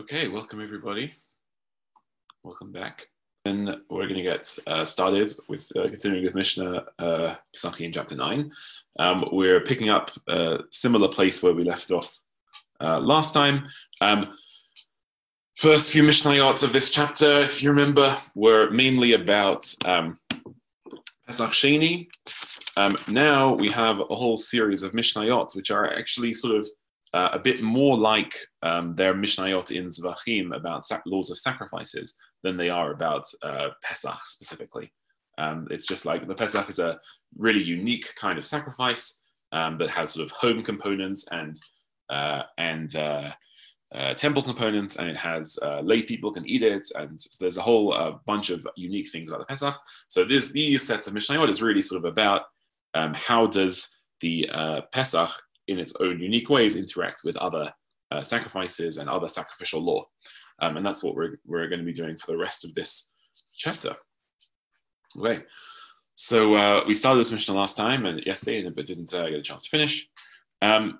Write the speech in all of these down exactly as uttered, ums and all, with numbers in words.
Okay, welcome everybody. Welcome back. And we're going to get uh, started with uh, continuing with Mishnah uh, Pesachim chapter nine. Um, we're picking up a similar place where we left off uh, last time. Um, first few Mishnayot of this chapter, if you remember, were mainly about um, Pesach Sheni. Um, now we have a whole series of Mishnayot, which are actually sort of Uh, a bit more like um, their Mishnayot in Zvachim about sac- laws of sacrifices than they are about uh, Pesach specifically. Um, it's just like the Pesach is a really unique kind of sacrifice um, that has sort of home components and uh, and uh, uh, temple components, and it has uh, lay people can eat it, and so there's a whole uh, bunch of unique things about the Pesach. So this, these sets of Mishnayot is really sort of about um, how does the uh, Pesach in its own unique ways interact with other uh, sacrifices and other sacrificial law. Um, and that's what we're, we're going to be doing for the rest of this chapter. Okay, so uh, we started this Mishnah last time and yesterday, but didn't uh, get a chance to finish. Um,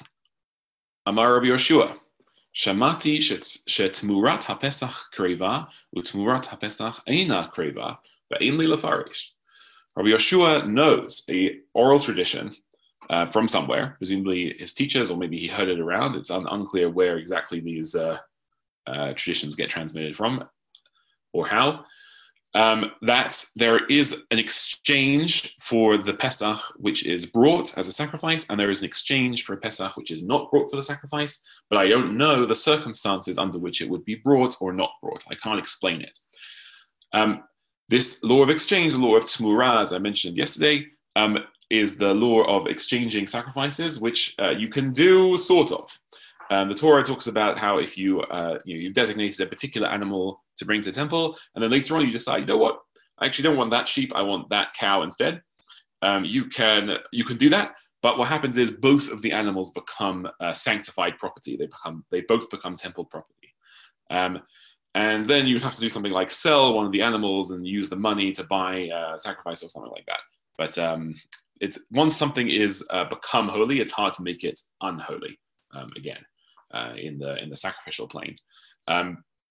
Amar Rabbi Yoshua, Shamati shetmurat haPesach kreva utmurat haPesach eina kreva ve'ein li lefarish. Rabbi Yoshua knows a oral tradition Uh, from somewhere, presumably his teachers, or maybe he heard it around. It's un- unclear where exactly these uh, uh, traditions get transmitted from or how. Um, that there is an exchange for the Pesach, which is brought as a sacrifice, and there is an exchange for a Pesach, which is not brought for the sacrifice, but I don't know the circumstances under which it would be brought or not brought. I can't explain it. Um, this law of exchange, the law of Tmurah, as I mentioned yesterday, um, is the law of exchanging sacrifices, which uh, you can do sort of. Um, the Torah talks about how if you, uh, you know, you've designated a particular animal to bring to the temple, and then later on you decide, you know what, I actually don't want that sheep, I want that cow instead. Um, you can you can do that, but what happens is both of the animals become uh, sanctified property. They become they both become temple property. Um, and then you have to do something like sell one of the animals and use the money to buy a sacrifice or something like that. But um, it's once something is uh, become holy, it's hard to make it unholy um, again uh, in the in the sacrificial plane. Um,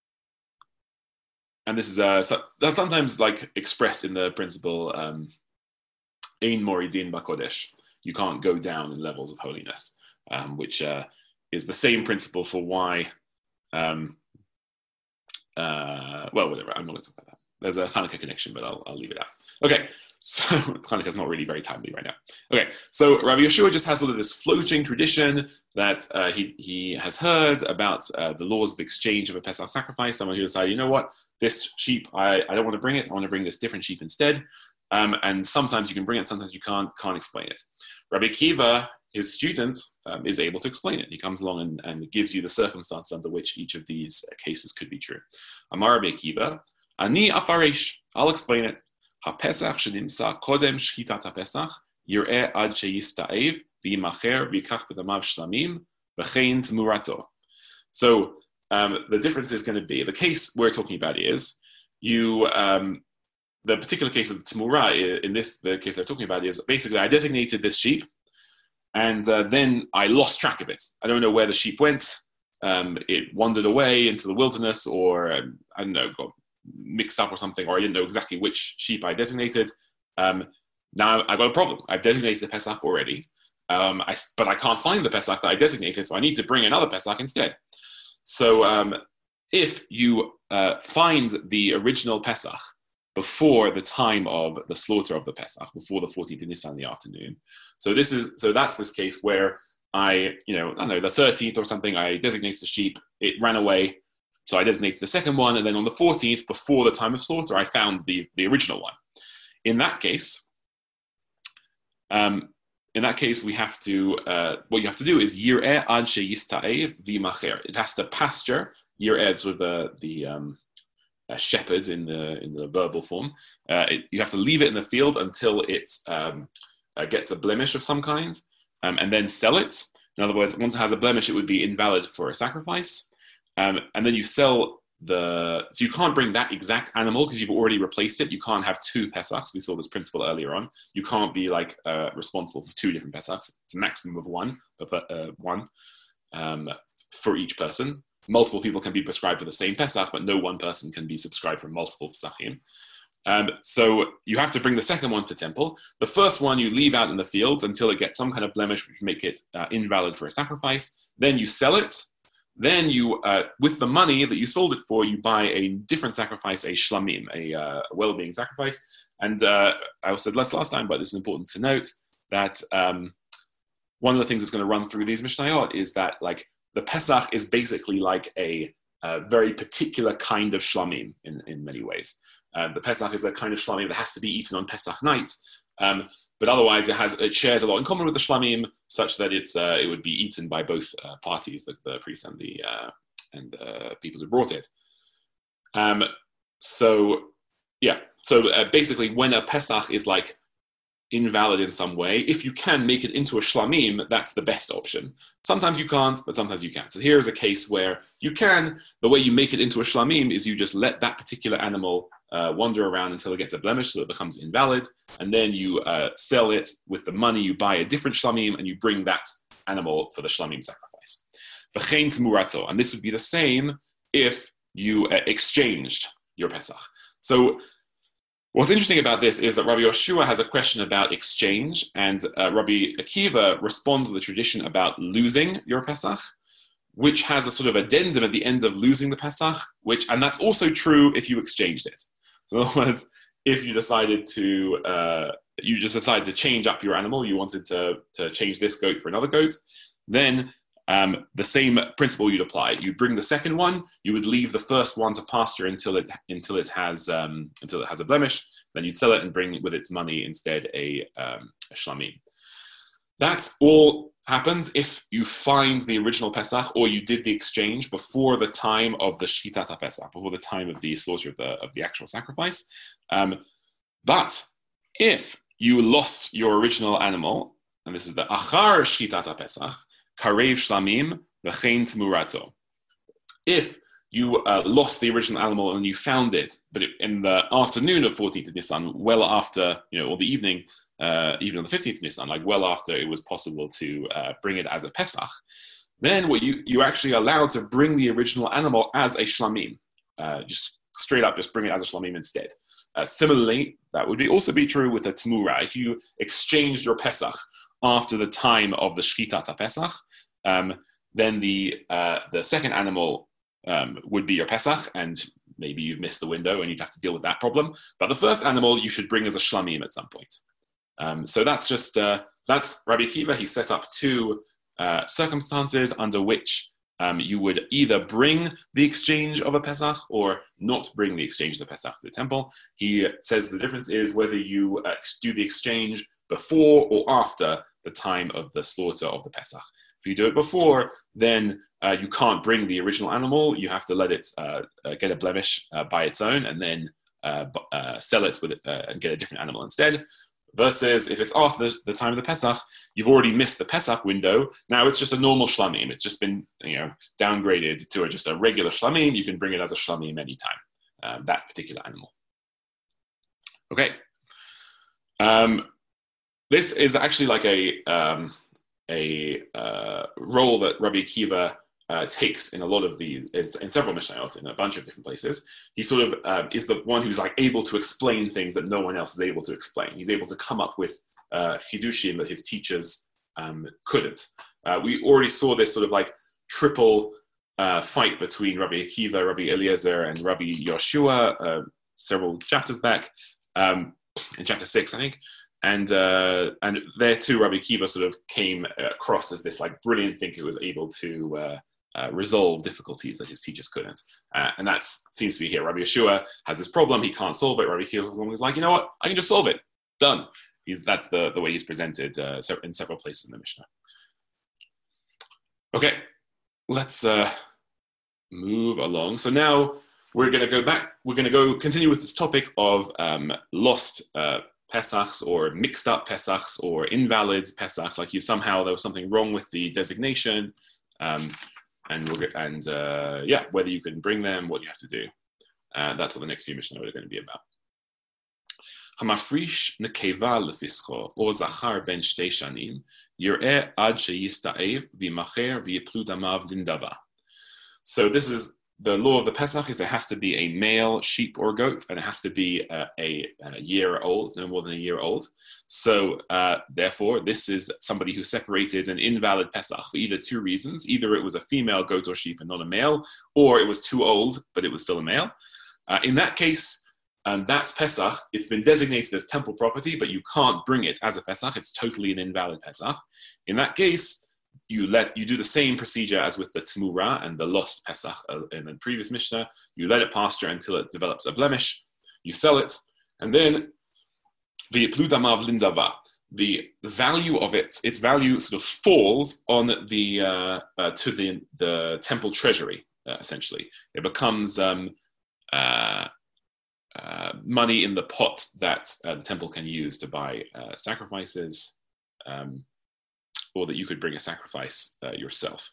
and this is uh, so, that's sometimes like expressed in the principle ein moridin bakodesh. You can't go down in levels of holiness, um, which uh, is the same principle for why. Um, uh, well, whatever. I'm not going to talk about that. There's a Hanukkah connection, but I'll, I'll leave it out. Okay. So Hanukkah is not really very timely right now. Okay, so Rabbi Yoshua just has sort of this floating tradition that uh, he he has heard about uh, the laws of exchange of a Pesach sacrifice. Someone who decided, you know what, this sheep, I, I don't want to bring it. I want to bring this different sheep instead. Um, and sometimes you can bring it, sometimes you can't, can't explain it. Rabbi Kiva, his student, um, is able to explain it. He comes along and, and gives you the circumstances under which each of these cases could be true. Amar Rabbi Kiva, Ani afaresh, I'll explain it. HaPesach shenimsa kodem shchitat HaPesach yir'eh ad sheyista'ev v'yimacher v'yikach b'damav shlamim v'chein t'murato. So um, the difference is going to be, the case we're talking about is, you, um, the particular case of t'murah, in this, the case they're talking about is, basically I designated this sheep, and uh, then I lost track of it. I don't know where the sheep went. Um, it wandered away into the wilderness, or um, I don't know, got mixed up or something, or I didn't know exactly which sheep I designated. Um, now I've got a problem. I've designated the Pesach already, um, I, but I can't find the Pesach that I designated, so I need to bring another Pesach instead. So um, if you uh, find the original Pesach before the time of the slaughter of the Pesach, before the fourteenth of Nisan in the afternoon, so this is so that's this case where I, you know, I don't know, the thirteenth or something, I designated the sheep, it ran away. So I designated the second one, and then on the fourteenth, before the time of slaughter, I found the, the original one. In that case, um, in that case, we have to, uh, what you have to do is yir'eh ad sheyista'ev v'yimacher. It has to pasture. Yir'eh is sort of the, the um, shepherd in the in the verbal form. Uh, it, you have to leave it in the field until it um, uh, gets a blemish of some kind, um, and then sell it. In other words, once it has a blemish, it would be invalid for a sacrifice. Um, and then you sell the, so you can't bring that exact animal because you've already replaced it. You can't have two Pesachs. We saw this principle earlier on. You can't be like uh, responsible for two different Pesachs. It's a maximum of one, uh, one um, for each person. multiple people can be prescribed for the same Pesach, but no one person can be subscribed for multiple Pesachim. Um, so you have to bring the second one to the temple. The first one you leave out in the fields until it gets some kind of blemish, which make it uh, invalid for a sacrifice. Then you sell it. Then you, uh, with the money that you sold it for, you buy a different sacrifice, a shlamim, a uh, well-being sacrifice. And uh, I said less last time, but this is important to note that um, one of the things that's going to run through these Mishnayot is that like the Pesach is basically like a, a very particular kind of shlamim in, in many ways. Uh, the Pesach is a kind of shlamim that has to be eaten on Pesach night, um, but otherwise it has it shares a lot in common with the shlamim, such that it's uh, it would be eaten by both uh, parties, the, the priest and the uh, and uh, people who brought it. Um, so yeah, so uh, basically, when a Pesach is like invalid in some way, if you can make it into a shlamim, that's the best option. Sometimes you can't, but sometimes you can. So here is a case where you can. The way you make it into a shlamim is you just let that particular animal uh, wander around until it gets a blemish, so it becomes invalid, and then you uh, sell it with the money. You buy a different shlamim, and you bring that animal for the shlamim sacrifice. V'chein t'murato, and this would be the same if you uh, exchanged your Pesach. So what's interesting about this is that Rabbi Yoshua has a question about exchange, and uh, Rabbi Akiva responds with a tradition about losing your Pesach, which has a sort of addendum at the end of losing the Pesach, which, and that's also true if you exchanged it. So in other words, if you decided to, uh, you just decided to change up your animal, you wanted to, to change this goat for another goat, then Um, the same principle you'd apply. You'd bring the second one. You would leave the first one to pasture until it until it has um, until it has a blemish. Then you'd sell it and bring with its money instead a, um, a shlamim. That all happens if you find the original Pesach or you did the exchange before the time of the Shchitat HaPesach, before the time of the slaughter of the of the actual sacrifice. Um, but if you lost your original animal, and this is the Achar Shchitat HaPesach, Karev Shlamim, V'chein T'murato. If you uh, lost the original animal and you found it, but it, in the afternoon of fourteenth of Nisan, well after, you know, or the evening, uh, even on the fifteenth of Nisan, like well after it was possible to uh, bring it as a Pesach, then what you, you're actually allowed to bring the original animal as a Shlamim. Uh, just straight up, just bring it as a Shlamim instead. Uh, similarly, that would be also be true with a T'mura. If you exchanged your Pesach after the time of the Shchitat HaPesach, um, then the uh, the second animal um, would be your Pesach, and maybe you've missed the window and you'd have to deal with that problem. But the first animal you should bring as a Shlamim at some point. Um, so that's just, uh, that's Rabbi Akiva. He set up two uh, circumstances under which um, you would either bring the exchange of a Pesach or not bring the exchange of the Pesach to the temple. He says the difference is whether you uh, do the exchange before or after the time of the slaughter of the Pesach. If you do it before, then uh, you can't bring the original animal. You have to let it uh, uh, get a blemish uh, by its own, and then uh, uh, sell it with it, uh, and get a different animal instead. Versus if it's after the, the time of the Pesach, you've already missed the Pesach window. Now it's just a normal shlamim. It's just been, you know, downgraded to a, just a regular shlamim. You can bring it as a shlamim anytime, um, that particular animal. Okay. Um, this is actually like a um, a uh, role that Rabbi Akiva uh, takes in a lot of these, in, in several Mishnayot, in a bunch of different places. He sort of uh, is the one who's like able to explain things that no one else is able to explain. He's able to come up with uh, chidushim that his teachers um, couldn't. Uh, we already saw this sort of like triple uh, fight between Rabbi Akiva, Rabbi Eliezer, and Rabbi Yoshua uh, several chapters back, um, in chapter six, I think. And uh, and there too, Rabbi Akiva sort of came across as this like brilliant thinker who was able to uh, uh, resolve difficulties that his teachers couldn't. Uh, and that seems to be here. Rabbi Yeshua has this problem; he can't solve it. Rabbi Akiva is like, you know what? I can just solve it. Done. He's that's the the way he's presented uh, in several places in the Mishnah. Okay, let's uh, move along. So now we're going to go back. We're going to go continue with this topic of um, lost Uh, Pesachs or mixed up Pesachs or invalid Pesachs, like you somehow there was something wrong with the designation, um, and we're, and uh, yeah, whether you can bring them, what you have to do. Uh, that's what the next few Mishnah are going to be about. Hamafrish nekeva lefischo or zachar ben shtei shanim yireh ad sheyista'ev v'yimacher v'yiplu damav lindava. So this is the law of the Pesach, is there has to be a male sheep or goat, and it has to be uh, a, a year old, no more than a year old. So uh, therefore, this is somebody who separated an invalid Pesach for either two reasons. Either it was a female goat or sheep and not a male, or it was too old, but it was still a male. Uh, in that case, um, that Pesach, it's been designated as temple property, but you can't bring it as a Pesach. It's totally an invalid Pesach. In that case, you let you do the same procedure as with the Tmura and the lost Pesach uh, in the previous Mishnah. You let it pasture until it develops a blemish. You sell it, and then the pludamav lindava, the value of it, its value sort of falls on the uh, uh, to the the temple treasury. Uh, essentially, it becomes um, uh, uh, money in the pot that uh, the temple can use to buy uh, sacrifices. Um, or that you could bring a sacrifice uh, yourself.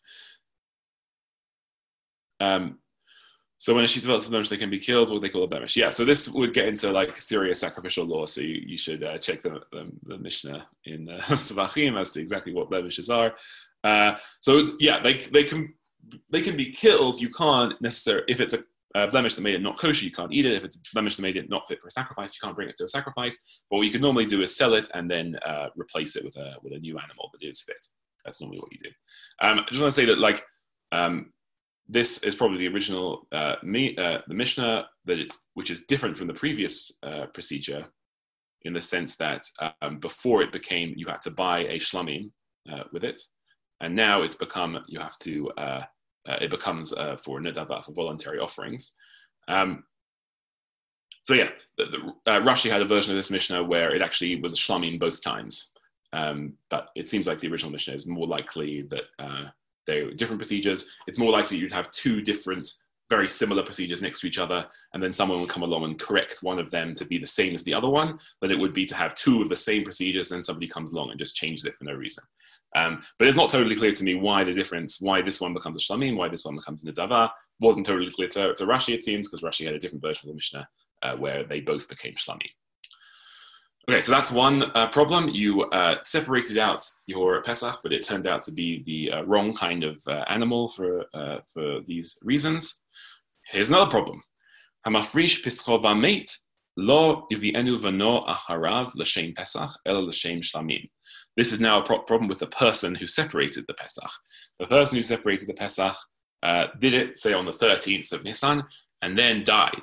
Um, so when a sheep develops a blemish, they can be killed, what they call a blemish. Yeah, so this would get into like serious sacrificial law, so you, you should uh, check the, the, the Mishnah in uh, Savachim as to exactly what blemishes are. Uh, so yeah, they, they, can, they can be killed. You can't necessarily, if it's a Uh, blemish that made it not kosher, you can't eat it. If it's a blemish that made it not fit for a sacrifice, you can't bring it to a sacrifice. But what you could normally do is sell it and then uh, replace it with a with a new animal that is fit. That's normally what you do. Um, I just want to say that like um, this is probably the original uh, me, uh, the Mishnah that it's which is different from the previous uh, procedure in the sense that um, before it became you had to buy a shlamim uh, with it, and now it's become you have to. Uh, Uh, it becomes uh, for nedava, for voluntary offerings. Um, so yeah, the, the, uh, Rashi had a version of this Mishnah where it actually was a shlamim both times. Um, but it seems like the original Mishnah is more likely that uh, they're different procedures. It's more likely you'd have two different, very similar procedures next to each other, and then someone would come along and correct one of them to be the same as the other one, than it would be to have two of the same procedures, and then somebody comes along and just changes it for no reason. Um, but it's not totally clear to me why the difference, why this one becomes a shlamim, why this one becomes a nedava. Wasn't totally clear to, to Rashi, it seems, because Rashi had a different version of the Mishnah uh, where they both became shlamim. Okay, so that's one uh, problem. You uh, separated out your Pesach, but it turned out to be the uh, wrong kind of uh, animal for uh, for these reasons. Here's another problem. Hamafrish pischo v'meit lo yivienu v'no acharav l'shem Pesach ela l'shem shlamim. This is now a pro- problem with the person who separated the Pesach. The person who separated the Pesach uh, did it, say, on the thirteenth of Nisan, and then died.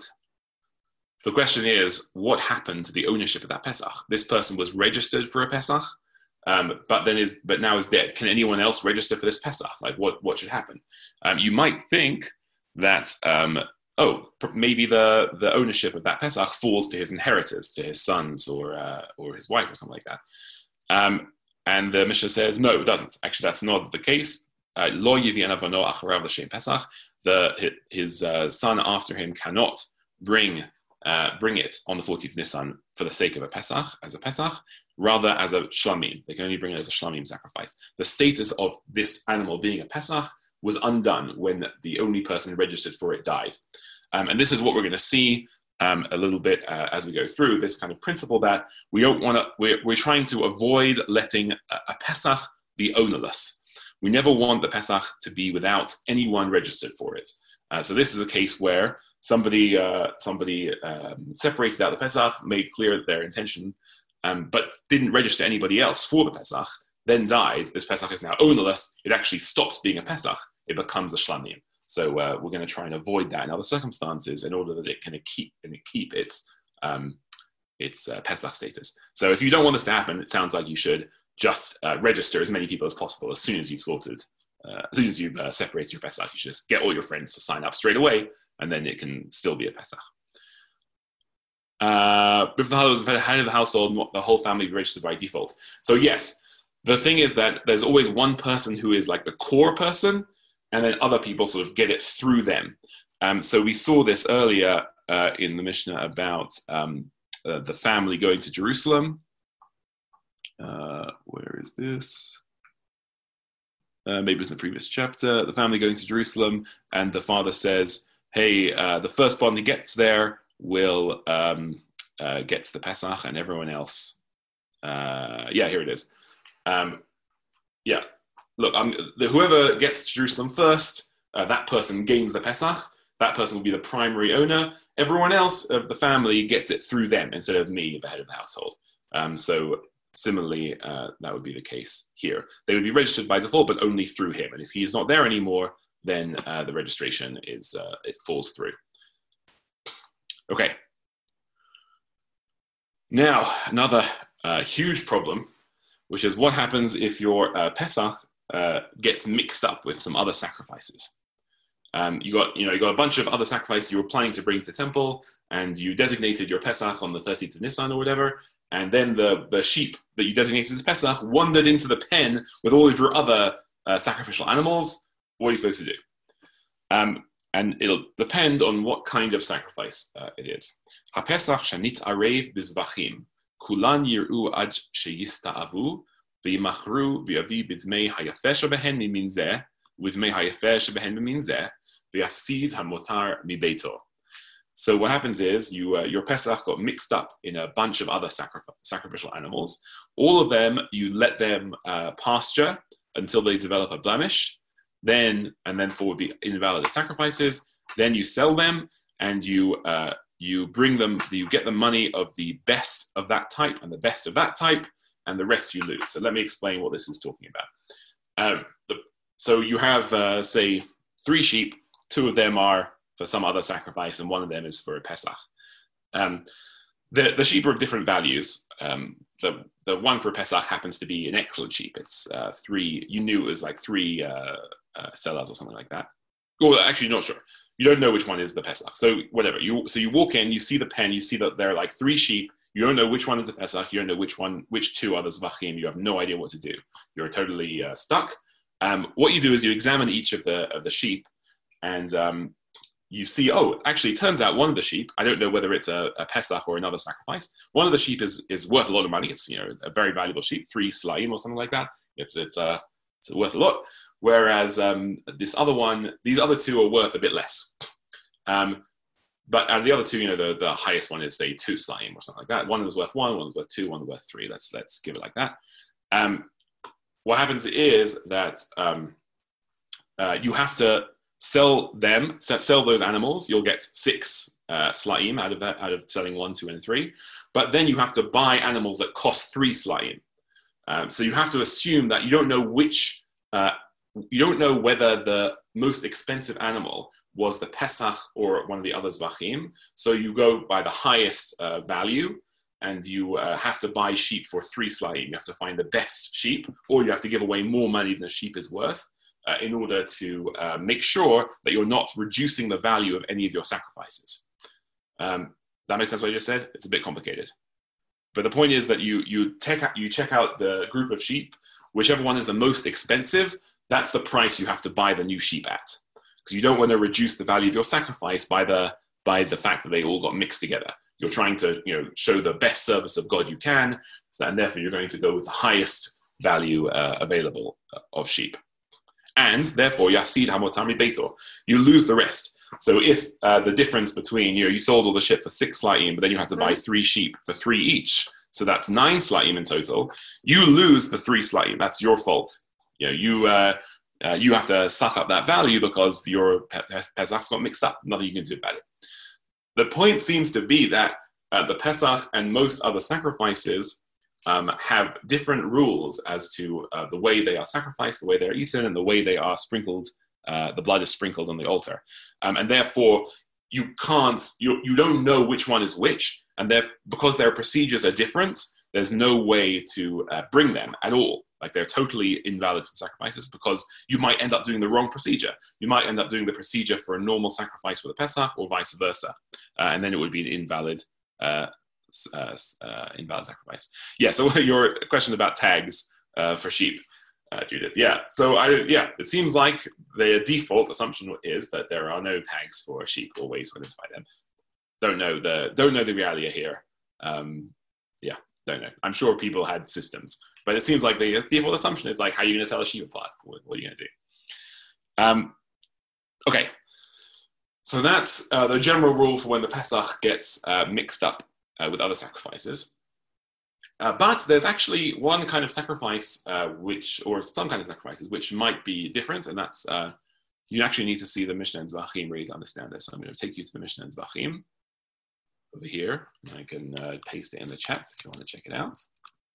So the question is, what happened to the ownership of that Pesach? This person was registered for a Pesach, um, but then is but now is dead. Can anyone else register for this Pesach? Like, what, what should happen? Um, you might think that, um, oh, maybe the, the ownership of that Pesach falls to his inheritors, to his sons or uh, or his wife or something like that. Um, And the Mishnah says, no, it doesn't. Actually, that's not the case. Lo yivi anavano acharav l'shem Pesach. The his uh, son after him cannot bring uh, bring it on the fourteenth Nisan for the sake of a Pesach, as a Pesach, rather as a shlamim. They can only bring it as a shlamim sacrifice. The status of this animal being a Pesach was undone when the only person registered for it died. Um, and this is what we're going to see Um, a little bit uh, as we go through this kind of principle that we don't want to, we're, we're trying to avoid letting a, a Pesach be ownerless. We never want the Pesach to be without anyone registered for it. Uh, so this is a case where somebody uh, somebody um, separated out the Pesach, made clear their intention, um, but didn't register anybody else for the Pesach, then died. This Pesach is now ownerless. It actually stops being a Pesach. It becomes a shlamim. So uh, we're going to try and avoid that in other circumstances in order that it can keep and keep its um, its uh, Pesach status. So if you don't want this to happen, it sounds like you should just uh, register as many people as possible as soon as you've sorted, uh, as soon as you've uh, separated your Pesach. You should just get all your friends to sign up straight away, and then it can still be a Pesach. Uh, if the was the head of the household, the whole family be registered by default. So yes, the thing is that there's always one person who is like the core person, and then other people sort of get it through them. Um, so we saw this earlier uh, in the Mishnah about um, uh, the family going to Jerusalem. Uh, where is this? Uh, maybe it was in the previous chapter. The family going to Jerusalem, and the father says, hey, uh, the firstborn who gets there will um, uh, get the Pesach, and everyone else. Uh, yeah, here it is. Um, yeah. Look, I'm, the, whoever gets to Jerusalem first uh, that person gains the Pesach. That person will be the primary owner. Everyone else of the family gets it through them instead of me, the head of the household. Um, so similarly, uh, that would be the case here. They would be registered by default, but only through him. And if he's not there anymore, then uh, the registration is, uh, it falls through. Okay. Now, another uh, huge problem, which is what happens if your uh, Pesach uh, gets mixed up with some other sacrifices. Um, you got, you know, you got a bunch of other sacrifices you were planning to bring to the temple, and you designated your Pesach on the thirteenth of Nisan or whatever, and then the, the sheep that you designated as Pesach wandered into the pen with all of your other uh, sacrificial animals. What are you supposed to do? Um, and it'll depend on what kind of sacrifice uh, it is. HaPesach shanit arev bizvachim, kulan yir'u ad sheyista'avu, v'yimachru v'yavi b'dmei hayafeh shebehen mimin zeh, v'dmei hayafeh shebehen mimin zeh, v'yafsid hamotar mibeito. So what happens is you, uh, your Pesach got mixed up in a bunch of other sacrif- sacrificial animals. All of them, you let them uh, pasture until they develop a blemish, then and then for would be invalid as sacrifices. Then you sell them and you uh, you bring them, you get the money of the best of that type and the best of that type, and the rest you lose. So let me explain what this is talking about. Uh, the, so you have, uh, say, three sheep. Two of them are for some other sacrifice, and one of them is for a Pesach. Um, the, the sheep are of different values. Um, the, the one for Pesach happens to be an excellent sheep. It's uh, three, you knew it was like three uh, uh, sellers or something like that. Well, actually, not sure. You don't know which one is the Pesach. So whatever. You So you walk in, you see the pen, you see that there are like three sheep. You don't know which one is the Pesach. You don't know which one, which two are the Zvachim. You have no idea what to do. You're totally uh, stuck. Um, what you do is you examine each of the of the sheep, and um, you see, oh, actually, it turns out one of the sheep, I don't know whether it's a, a Pesach or another sacrifice, one of the sheep is is worth a lot of money. It's, you know, a very valuable sheep, three slaim or something like that. It's it's uh, it's worth a lot. Whereas um, this other one, these other two are worth a bit less. Um, but uh, the other two, you know, the, the highest one is, say, two slaim or something like that. One was worth one, one was worth two, one was worth three. Let's let's give it like that. Um, what happens is that um, uh, you have to sell them, sell those animals. You'll get six uh, slaim out of that, out of selling one, two, and three. But then you have to buy animals that cost three slaim. Um, so you have to assume that you don't know which, uh, you don't know whether the most expensive animal was the Pesach or one of the other Zvachim. So you go by the highest uh, value, and you uh, have to buy sheep for three slaim. You have to find the best sheep, or you have to give away more money than a sheep is worth uh, in order to uh, make sure that you're not reducing the value of any of your sacrifices. Um, that makes sense what I just said? It's a bit complicated. But the point is that you, you, check out, you check out the group of sheep, whichever one is the most expensive, that's the price you have to buy the new sheep at. Because you don't want to reduce the value of your sacrifice by the by the fact that they all got mixed together. You're trying to, you know, show the best service of God you can, so, and therefore you're going to go with the highest value uh, available of sheep. And therefore, yafsid hamotami beito, you lose the rest. So if uh, the difference between, you know, you sold all the sheep for six slaim, but then you had to buy three sheep for three each, so that's nine slaim in total, you lose the three slaim. That's your fault. You know, you uh, uh, you have to suck up that value because your Pesach got mixed up. Nothing you can do about it. The point seems to be that uh, the Pesach and most other sacrifices um, have different rules as to uh, the way they are sacrificed, the way they are eaten, and the way they are sprinkled. Uh, the blood is sprinkled on the altar, um, and therefore you can't, you you don't know which one is which, and therefore because their procedures are different, there's no way to uh, bring them at all. Like they're totally invalid for sacrifices because you might end up doing the wrong procedure. You might end up doing the procedure for a normal sacrifice for the Pesach or vice versa. Uh, and then it would be an invalid uh, uh, uh, invalid sacrifice. Yeah, so your question about tags uh, for sheep, uh, Judith. Yeah, so I, yeah, it seems like the default assumption is that there are no tags for sheep or ways to identify them. Don't know the, don't know the reality here. Um, yeah, don't know. I'm sure people had systems. But it seems like the default assumption is like, how are you going to tell a sheep apart? What, what are you going to do? Um, okay. So that's uh, the general rule for when the Pesach gets uh, mixed up uh, with other sacrifices. Uh, but there's actually one kind of sacrifice, uh, which, or some kind of sacrifices, which might be different, and that's uh, you actually need to see the Mishnah and Zvachim really to understand this. So I'm going to take you to the Mishnah and Zvachim over here. And I can uh, paste it in the chat if you want to check it out.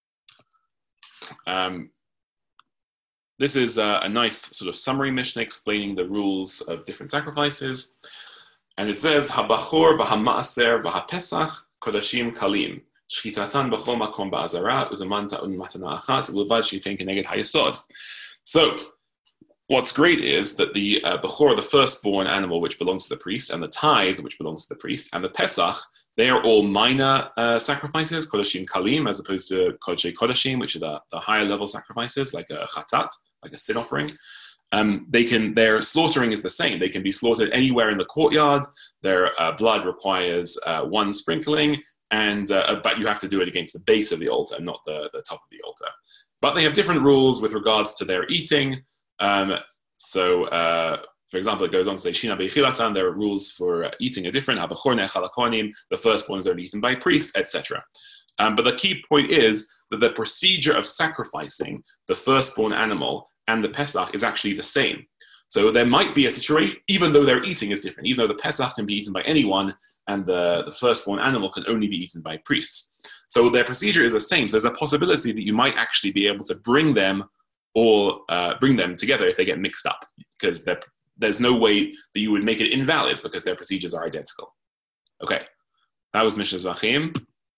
Um, this is uh, a nice sort of summary Mishnah explaining the rules of different sacrifices. And it says, Habachor v'hama'aser v'hapesach kodashim kalim. Shchitatan b'chol makom ba'azara udamanta unmatana achat ulevad shitein keneged hayesod. So, what's great is that the uh, Bechor, the firstborn animal, which belongs to the priest, and the tithe, which belongs to the priest, and the Pesach, they are all minor uh, sacrifices, Kodashim Kalim, as opposed to Kodshei Kodashim, which are the, the higher level sacrifices, like a Chatat, like a sin offering. Um, they can, their slaughtering is the same. They can be slaughtered anywhere in the courtyard. Their uh, blood requires uh, one sprinkling, and uh, but you have to do it against the base of the altar, not the, the top of the altar. But they have different rules with regards to their eating. Um, so, uh, for example, it goes on to say, Shina Beichilatan, there are rules for uh, eating are different. Habachor nechal hakohanim, the firstborns are eaten by priests, et cetera. Um, but the key point is that the procedure of sacrificing the firstborn animal and the Pesach is actually the same. So there might be a situation, even though their eating is different, even though the Pesach can be eaten by anyone and the, the firstborn animal can only be eaten by priests. So their procedure is the same. So there's a possibility that you might actually be able to bring them or uh, bring them together if they get mixed up, because there's no way that you would make it invalid because their procedures are identical. Okay, that was Mishnah Zvachim.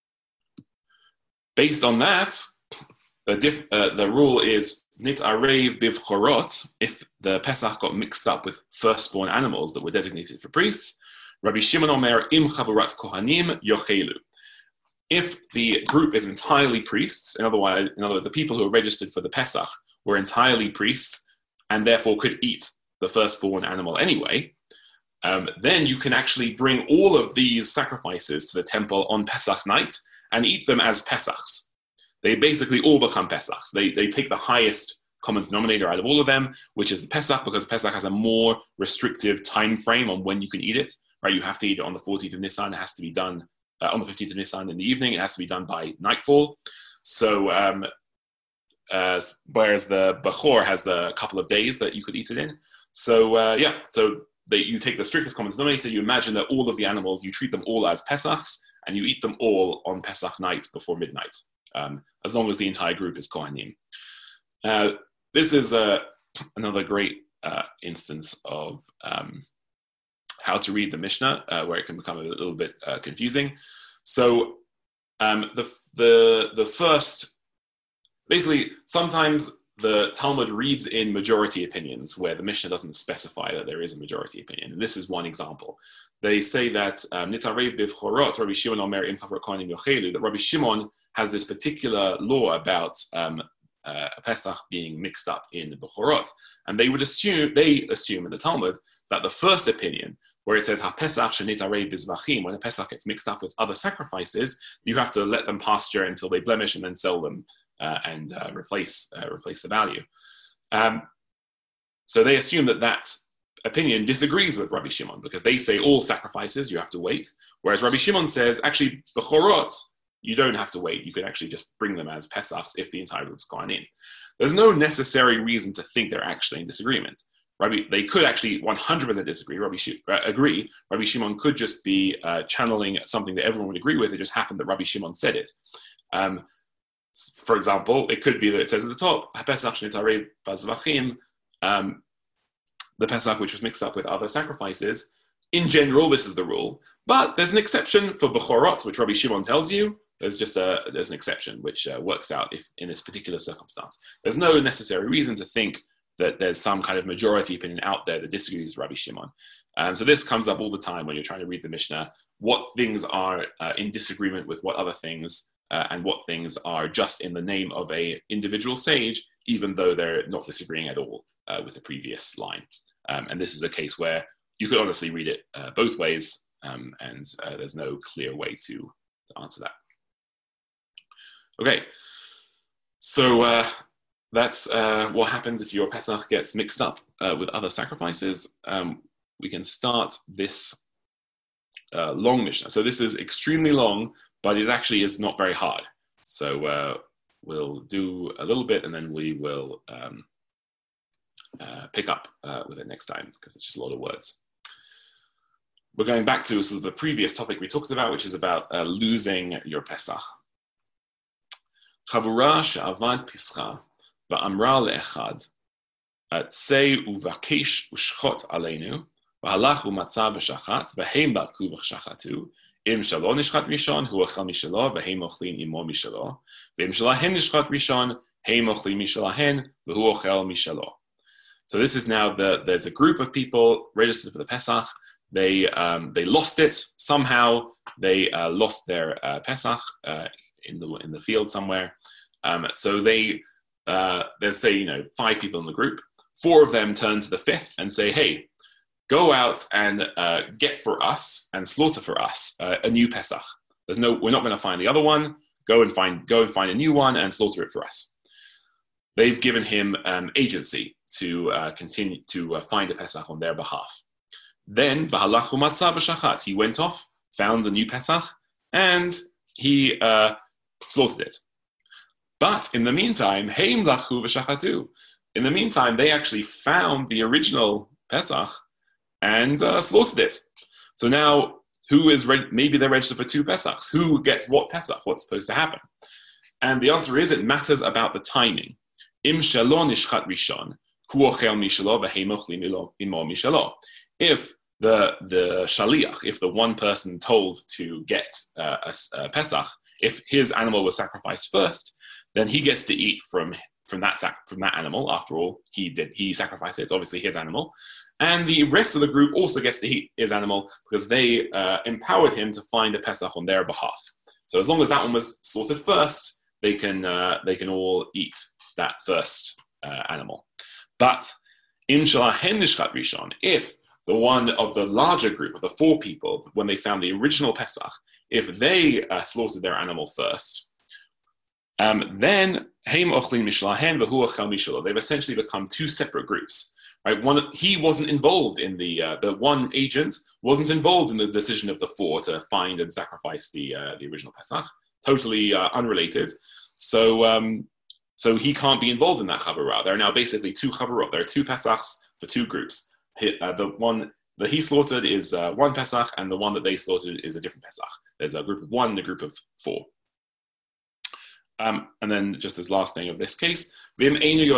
Based on that, the, diff, uh, the rule is nit arev bivchorot, if the Pesach got mixed up with firstborn animals that were designated for priests. Rabbi Shimon Omer im chavurat kohanim yochelu. If the group is entirely priests, in other words, in other words, the people who are registered for the Pesach were entirely priests and therefore could eat the firstborn animal anyway, um, then you can actually bring all of these sacrifices to the temple on Pesach night and eat them as Pesachs. They basically all become Pesachs. They, they take the highest common denominator out of all of them, which is the Pesach, because Pesach has a more restrictive time frame on when you can eat it. Right? You have to eat it on the fourteenth of Nisan. It has to be done uh, on the fifteenth of Nisan in the evening. It has to be done by nightfall. So, um, Uh, whereas the Bechor has a couple of days that you could eat it in. So uh, yeah, so they, you take the strictest common denominator, you imagine that all of the animals, you treat them all as Pesachs, and you eat them all on Pesach night before midnight, um, as long as the entire group is Kohanim. Uh, this is uh, another great uh, instance of um, how to read the Mishnah, uh, where it can become a little bit uh, confusing. So um, the, the, the first Basically, sometimes the Talmud reads in majority opinions where the Mishnah doesn't specify that there is a majority opinion. And this is one example. They say that Nitarev bivchorot, Rabbi Shimon Omer im chavrot kohanim yochelu, that Rabbi Shimon has this particular law about um, uh, a Pesach being mixed up in bechorot. And they would assume, they assume in the Talmud that the first opinion, where it says ha-Pesach shenitarev bizvachim, when a Pesach gets mixed up with other sacrifices, you have to let them pasture until they blemish and then sell them. Uh, and uh, replace uh, replace the value. Um, so they assume that that opinion disagrees with Rabbi Shimon because they say all sacrifices you have to wait, whereas Rabbi Shimon says actually bechorot you don't have to wait. You can actually just bring them as Pesachs if the entire group's gone in. There's no necessary reason to think they're actually in disagreement. Rabbi, they could actually one hundred percent disagree. Rabbi Sh- uh, agree. Rabbi Shimon could just be uh, channeling something that everyone would agree with. It just happened that Rabbi Shimon said it. Um, For example, it could be that it says at the top, Pesach shenitarev bazvachim, um, the Pesach which was mixed up with other sacrifices. In general, this is the rule, but there's an exception for bechorot, which Rabbi Shimon tells you. There's just a there's an exception which uh, works out if in this particular circumstance. There's no necessary reason to think that there's some kind of majority opinion out there that disagrees with Rabbi Shimon. Um, so this comes up all the time when you're trying to read the Mishnah. What things are uh, in disagreement with what other things? Uh, and what things are just in the name of a individual sage, even though they're not disagreeing at all uh, with the previous line. Um, and this is a case where you could honestly read it uh, both ways, um, and uh, there's no clear way to, to answer that. Okay, so uh, that's uh, what happens if your Pesach gets mixed up uh, with other sacrifices. Um, we can start this uh, long Mishnah. So this is extremely long, but it actually is not very hard. So uh, we'll do a little bit and then we will um, uh, pick up uh, with it next time, because it's just a lot of words. We're going back to sort of the previous topic we talked about, which is about uh, losing your Pesach. Chavura she'avad pischa va'amra le'echad tzei uvakesh ushchot aleinu v'halach u'matza b'shachat v'heim balku v'shachatu im shalo nishchat rishon hu ochel mishalo v'heim ochlin imo mishalo v'im shalahen nishchat rishon heim ochlin mishalahen v'hu ochel mishalo. So this is now the there's a group of people registered for the Pesach. They um, they lost it somehow. They uh, lost their uh, Pesach uh, in the in the field somewhere. Um, so they uh, there's say you know five people in the group. Four of them turn to the fifth and say, "Hey, go out and uh, get for us and slaughter for us uh, a new Pesach. There's no we're not going to find the other one. Go and find go and find a new one and slaughter it for us." They've given him um, agency to uh, continue to uh, find a Pesach on their behalf. Then, he went off, found a new Pesach, and he uh, slaughtered it. But in the meantime, in the meantime, they actually found the original Pesach and uh, slaughtered it. So now, who is re- maybe they're registered for two Pesachs? Who gets what Pesach? What's supposed to happen? And the answer is, it matters about the timing. Im shalon nishchat rishon, hu ochel mishalo v'heim ochlim imo mishalo. If the the shaliach, if the one person told to get uh, a, a Pesach, if his animal was sacrificed first, then he gets to eat from from that sac- from that animal. After all, he did he sacrificed it. It's obviously his animal, and the rest of the group also gets to eat his animal because they uh, empowered him to find a Pesach on their behalf. So as long as that one was slaughtered first, they can uh, they can all eat that first uh, animal. But im shalahen nishchat rishon, if the one of the larger group of the four people, when they found the original Pesach, if they uh, slaughtered their animal first, um, then heim ochlin mishalahen v'hu ochel mishalo. They've essentially become two separate groups. Right? One, he wasn't involved in the uh, the one agent wasn't involved in the decision of the four to find and sacrifice the uh, the original Pesach. Totally uh, unrelated. So um, so he can't be involved in that chavurah. There are now basically two chavurot. There are two Pesachs for two groups. Uh, the one that he slaughtered is uh, one Pesach, and the one that they slaughtered is a different Pesach. There's a group of one and a group of four. Um, and then just this last thing of this case, if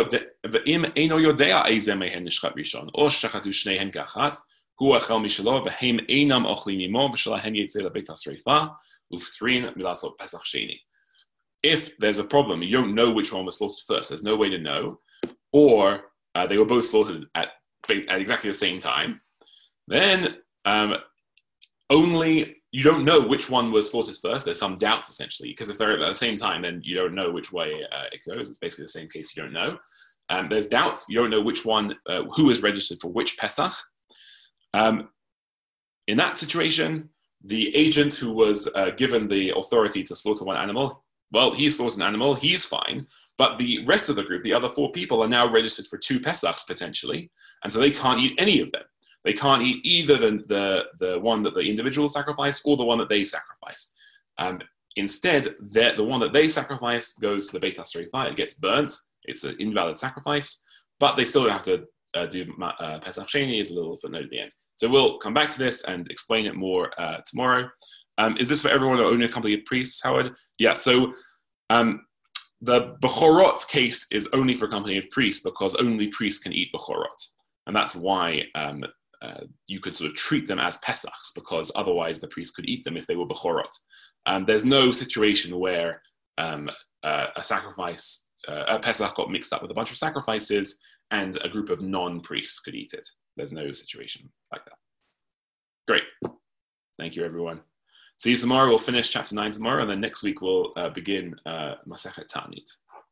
there's a problem, you don't know which one was slaughtered first, there's no way to know, or uh, they were both slaughtered at at exactly the same time, then um, only you don't know which one was slaughtered first. There's some doubts essentially, because if they're at the same time, then you don't know which way uh, it goes. It's basically the same case. You don't know. Um, there's doubts. You don't know which one, uh, who is registered for which Pesach. Um, in that situation, the agent who was uh, given the authority to slaughter one animal, well, he slaughtered an animal. He's fine. But the rest of the group, the other four people, are now registered for two Pesachs potentially. And so they can't eat any of them. They can't eat either the, the, the one that the individual sacrificed or the one that they sacrificed. Um, instead, the one that they sacrificed goes to the Beit HaSrifah. It gets burnt. It's an invalid sacrifice. But they still have to uh, do uh, Pesach Sheni is a little footnote at the end. So we'll come back to this and explain it more uh, tomorrow. Um, is this for everyone who only a company of priests, Howard? Yeah, so um, the Bechorot case is only for a company of priests because only priests can eat Bechorot. And that's why um, uh, you could sort of treat them as Pesachs, because otherwise the priests could eat them if they were Bechorot. Um, there's no situation where um, uh, a sacrifice, uh, a Pesach got mixed up with a bunch of sacrifices and a group of non-priests could eat it. There's no situation like that. Great. Thank you, everyone. See you tomorrow. We'll finish chapter nine tomorrow, and then next week we'll uh, begin uh, Masechet Ta'anit.